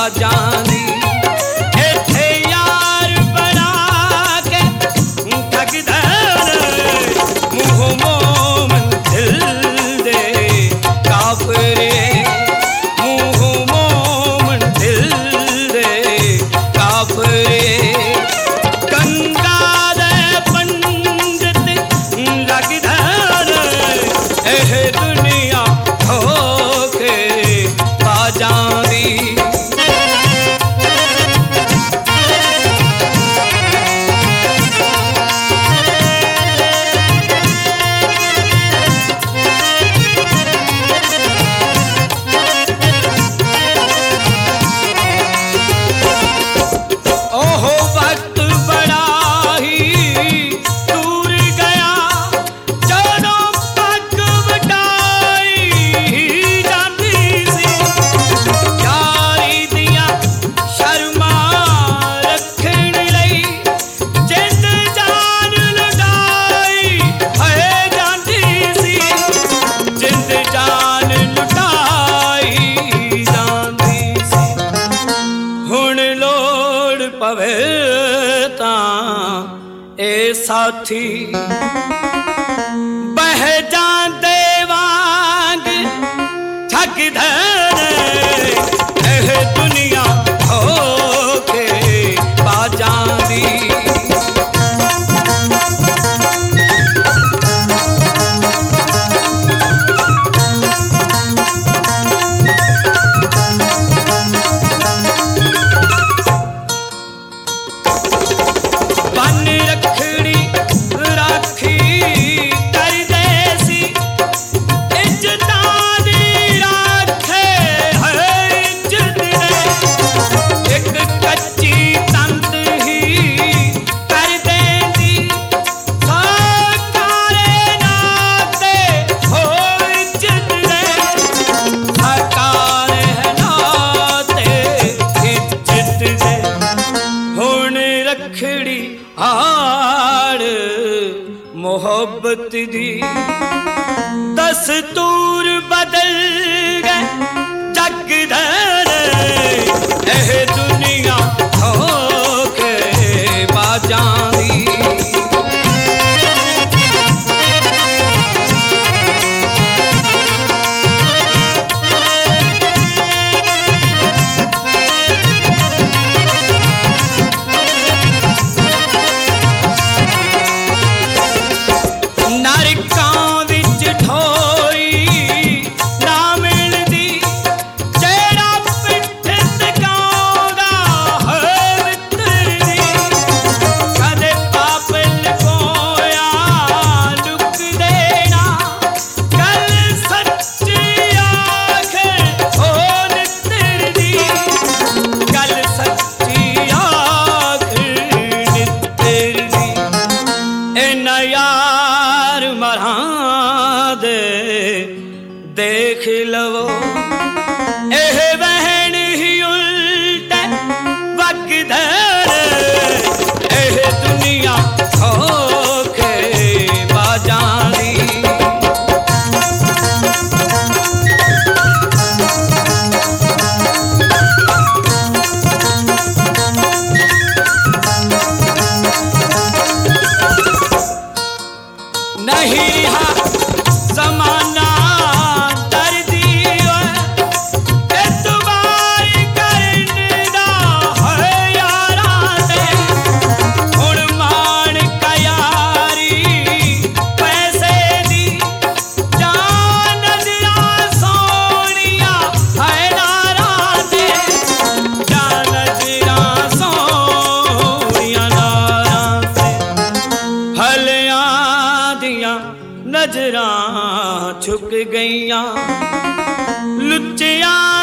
बाजां दी इत्थे यार बना के ठगदा मुंह मोमन दिल दे काफरे मुंह मोमन दिल दे काफरे गंगा दे पंडित लगदा एह दुनिया धोखे बाजां दी ओहो वक्त बड़ा ही दूर गया ਜਦੋਂ ਪੱਗ ਵਟਾਈ ਜਾਂਦੀ ਸੀ ਯਾਰੀ ਦੀਆਂ ਸ਼ਰਮਾਂ ਰੱਖਣ ਲਈ ਜਿੰਦ ਜਾਨ ਲੁਟਾਈ ਹੈ ਜਾਂਦੀ ਸੀ ਜਿੰਦ ਜਾਨ ਲੁਟਾਈ ਜਾਂਦੀ ਸੀ ਹੁਣ ਲੋੜ ਪਵੇ ਤਾਂ ਇਹ ਸਾਥੀ ਬਹਿ ਜਾਂਦੇ ਵਾਂਗ ਠਗਦਾ ਇਹ ਦੁਨੀਆ ਧੋਖੇ ਬਾਜਾਂ ਦੀ बन रखड़ी राखी करदे सी इज्जतां दी राखे है इज्जत ने एक कच्ची तंत ही कर देंदी साकारे नाते हो इज्जत ने साकारे नाते इज्जत ने हुण रखड़ी हाड़ मोहब्बत दी दस्तूर बदल गए जगदर एह दुनिया धोखे बाजां दी नरकां विच ठोई ना मिलदी जेड़ा पिठ टकाउंदा है मित्र दी कदे पाप लकोया लुक देना गल सच्ची आखे ओ नित्र दी गल सच्ची आखे नित्र दी इन्ना यार मरां दे देख लवो एह बहन ही उल्टे वगदर एह दुनिया धोखे बाजां दी नहीं रहा जमाना दर्दी एतबार करना है यारां दे हुण मान कयारी पैसे दी जान नजरां सोहणियां है नारां दे जान नजरां सोहणियां नारां दे हलियां दियां नजरां छुक गईयां लुच्चियां